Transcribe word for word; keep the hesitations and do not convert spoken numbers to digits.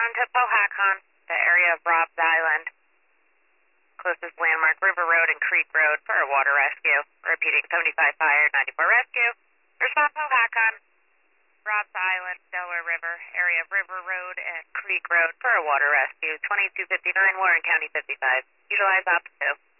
Respond to Powhatan, the area of Robb's Island. Closest landmark, River Road and Creek Road for a water rescue. Repeating, seventy-five fire, ninety-four rescue. Respond Powhatan, Robb's Island, Delaware River, area of River Road and Creek Road for a water rescue. twenty-two fifty-nine, Warren County fifty-five. Utilize op two.